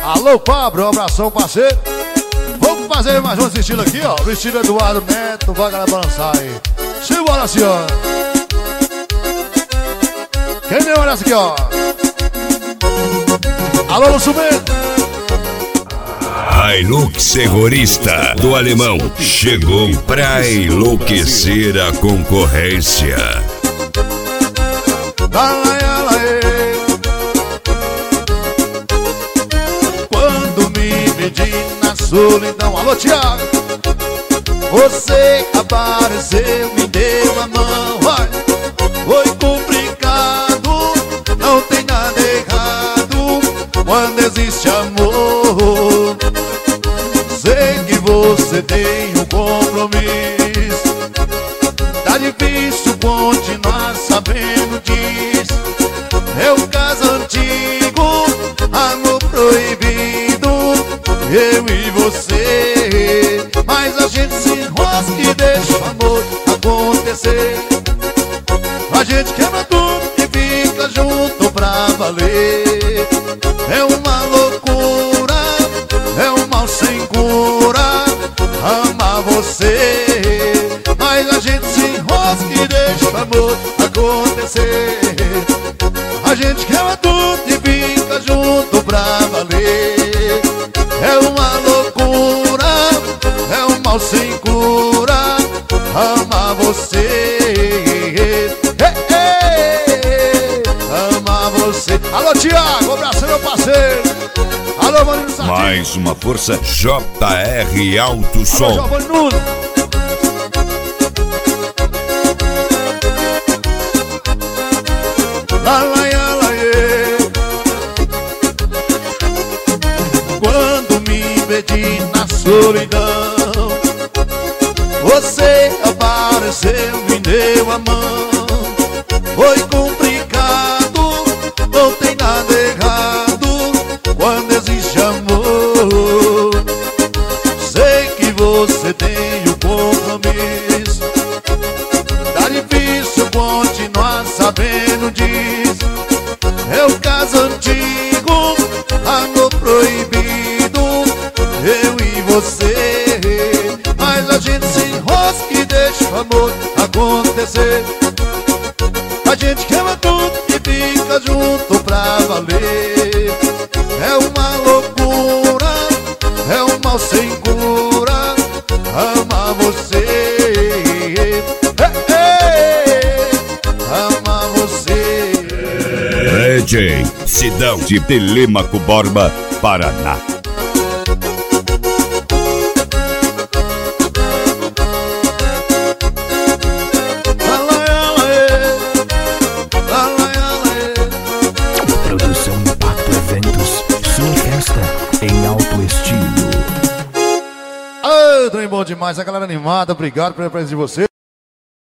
Alô, Pablo, um abração, parceiro. Vamos fazer mais um estilo aqui, ó. O estilo Eduardo Neto, vai galera balançar aí. Simbora, senhora. Quem deu essa aqui, ó? Alô, Lúcio Mendes. Hilux terrorista do alemão chegou pra enlouquecer a concorrência. Quando me perdi na solidão. Alô, Thiago. Você apareceu, me deu a mão. Vai. Foi complicado, não tem nada errado quando existe amor. Sei que você tem um compromisso. Tá difícil continuar sabendo disso. É um caso antigo, amor proibido, eu e você. Mas a gente se enrosca e deixa o amor acontecer. A gente quebra tudo e fica junto pra valer. É uma loucura, é um mal sem cura amar você. Mas a gente se enrosca e deixa o amor acontecer. A gente quebra tudo e fica junto pra valer. É uma loucura, é um mal sem cura amar você. Amar você. Alô, Thiago, um abraço, meu parceiro. Alô, Mano Sardinha. Mais uma força, JR Alto Som. Alô, Giovanni Nuno. Quando me perdi na solidão, você apareceu, me deu a mão. Foi complicado, não tem nada errado quando existe amor. Sei que você tem um compromisso. Tá difícil continuar sabendo disso. É o caso antigo, amor proibido, eu e você. Mas a gente se enrosca e deixa o amor acontecer. A gente quebra tudo e fica junto pra valer. É uma loucura, é um mal sem cura amar você. Amar você. DJ Sidão de Telêmaco Borba, Paraná. Produção Impacto Eventos, sua festa em alto estilo. Ah, trem bom demais, a galera animada, obrigado pela presença de você.